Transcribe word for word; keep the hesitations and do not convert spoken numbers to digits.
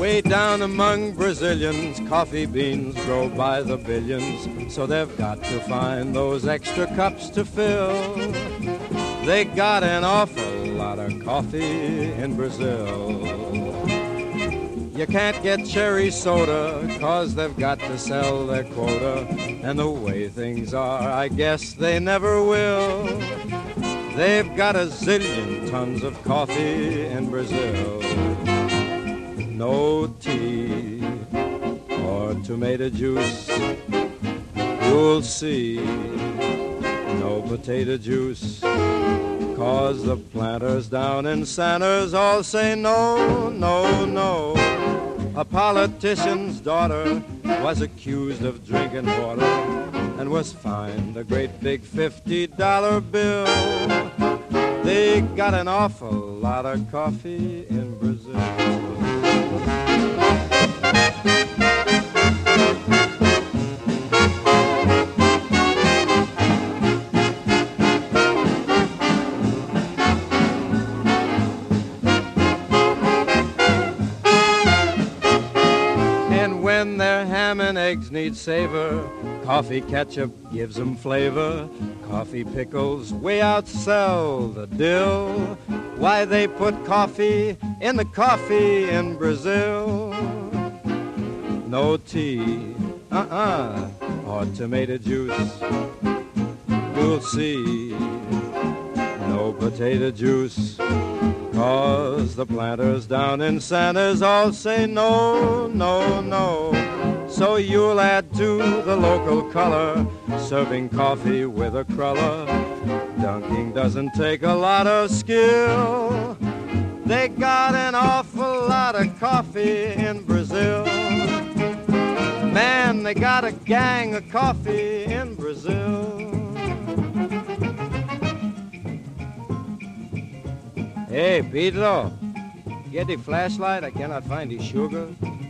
Way down among Brazilians, coffee beans grow by the billions, so they've got to find those extra cups to fill. They got an awful lot of coffee in Brazil. You can't get cherry soda, 'cause they've got to sell their quota, and the way things are, I guess they never will. They've got a zillion tons of coffee in Brazil. No tea or tomato juice, you'll see. No potato juice, 'cause the planters down in Sanders all say no, no, no. A politician's daughter was accused of drinking water and was fined a great big fifty dollar bill. They got an awful lot of coffee in Brazil. And when their ham and eggs need savor, coffee ketchup gives them flavor. Coffee pickles way outsell the dill. Why, they put coffee in the coffee in Brazil. No tea, uh-uh, or tomato juice, you'll see. No potato juice, 'cause the planters down in Sanders all say no, no, no. So you'll add to the local color, serving coffee with a cruller. Dunking doesn't take a lot of skill. They got an awful lot of coffee in Brazil. Man, they got a gang of coffee in Brazil. Hey, Pedro, get the flashlight. I cannot find the sugar.